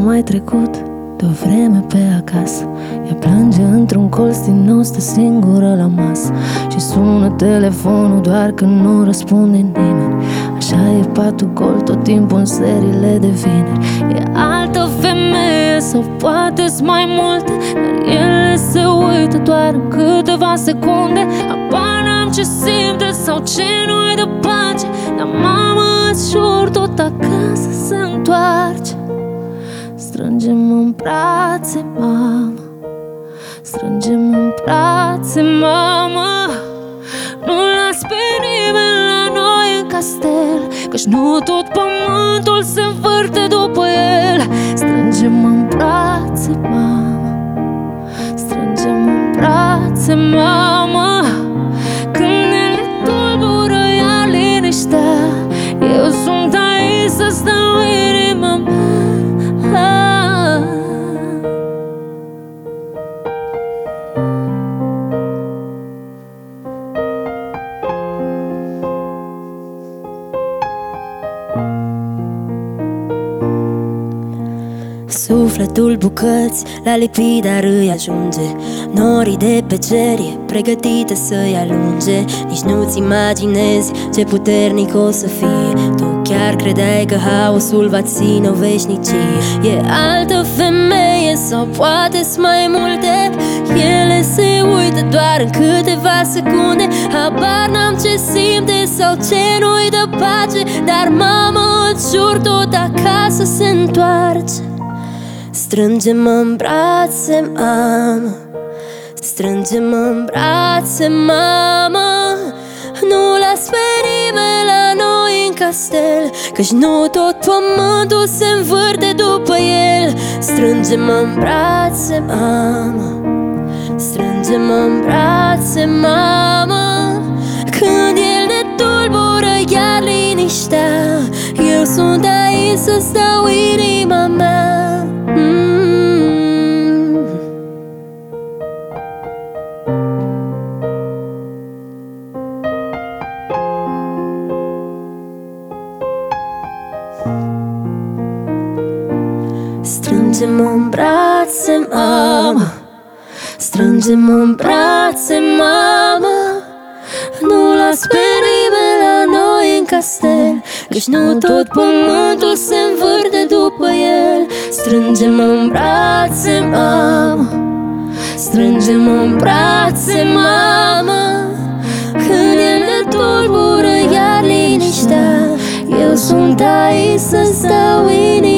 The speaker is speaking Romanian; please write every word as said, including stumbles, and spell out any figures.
mai trecut de o vreme pe acasă. Ea plânge într-un colț din nou, stă singură la masă și sună telefonul doar când nu răspunde nimeni. Așa e patul gol tot timpul în seriile de vineri. E altă femeie sau poate-s mai multe, dar ele se uită doar în câteva secunde. Apar n-am ce simte sau ce nu-i de pace, dar mama, îți jur, tot acasă se întoarce. Strângem în brațe, mama, strângem în brațe, mama. Nu las pe nimeni la noi în castel, căci nu tot pământul se învârte după el. Strângem în brațe, mama, strângem în brațe, mama. Când ele tulbură iar liniștea, eu sunt aici să-ți dau inima mea. Sufletul bucăți l-a lipit, dar îi ajunge. Norii de pe cer e pregătite să-i alunge. Nici nu-ți imaginezi ce puternic o să fie. Tu chiar credeai că haosul va ține o veșnicie. E altă femeie sau poate-s mai multe, ele se uită doar în câteva secunde. Habar n-am ce simte sau ce nu-i dă pace, dar mamă, îți jur, tot acasă se întoarce. Strângem în brațe, mamă, strângem în brațe, mamă. Nu las pe nimeni la noi în castel, căci nu tot pământul se învârte după el. Strângem în brațe, mamă, strângem în brațe, mamă. Când el ne tulbură iar liniștea, eu sunt aici să-ți dau inima mea. Strângem în brațe, mama, strângem în brațe, mama. Nu las pe nimeni la noi în castel, căci nu tot pământul se învârte după el. Strângem în brațe, mama, strângem în brațe, mama. Când el ne tulbură iar liniștea, eu sunt aici să-ți dau inima.